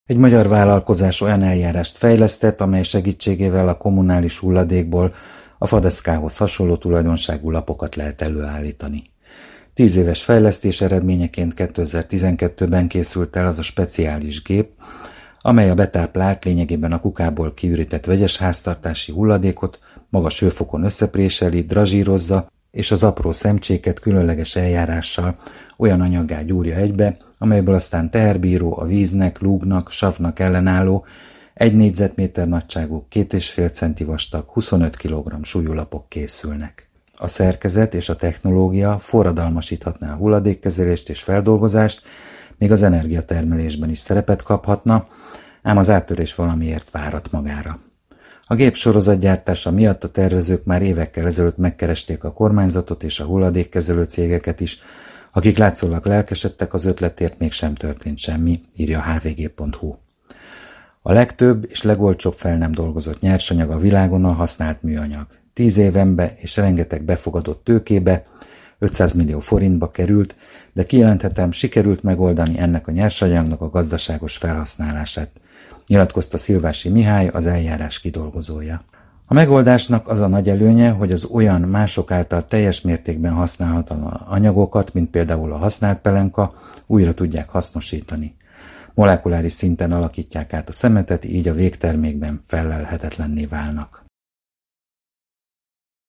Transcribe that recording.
Egy magyar vállalkozás olyan eljárást fejlesztett, amely segítségével a kommunális hulladékból a fadeszkához hasonló tulajdonságú lapokat lehet előállítani. 10 éves fejlesztés eredményeként 2012-ben készült el az a speciális gép, amely a betáplált, lényegében a kukából kiürített vegyes háztartási hulladékot magas hőfokon összepréseli, drazsírozza, és az apró szemcséket különleges eljárással olyan anyaggá gyúrja egybe, amelyből aztán teherbíró, a víznek, lúgnak, savnak ellenálló, 1 négyzetméter nagyságú, 2,5 centi vastag, 25 kg súlyú lapok készülnek. A szerkezet és a technológia forradalmasíthatná a hulladékkezelést és feldolgozást, még az energiatermelésben is szerepet kaphatna, ám az áttörés valamiért várat magára. A gép sorozatgyártása miatt a tervezők már évekkel ezelőtt megkeresték a kormányzatot és a hulladékkezelő cégeket is, akik látszólag lelkesedtek az ötletért, mégsem történt semmi, írja a hvg.hu. A legtöbb és legolcsóbb fel nem dolgozott nyersanyag a világon a használt műanyag. 10 évenbe és rengeteg befogadott tőkébe, 500 millió forintba került, de kijelenthetem, sikerült megoldani ennek a nyersanyagnak a gazdaságos felhasználását, nyilatkozta Szilvási Mihály, az eljárás kidolgozója. A megoldásnak az a nagy előnye, hogy az olyan mások által teljes mértékben használhatatlan anyagokat, mint például a használt pelenka, újra tudják hasznosítani. Molekuláris szinten alakítják át a szemetet, így a végtermékben fellelhetetlenné válnak.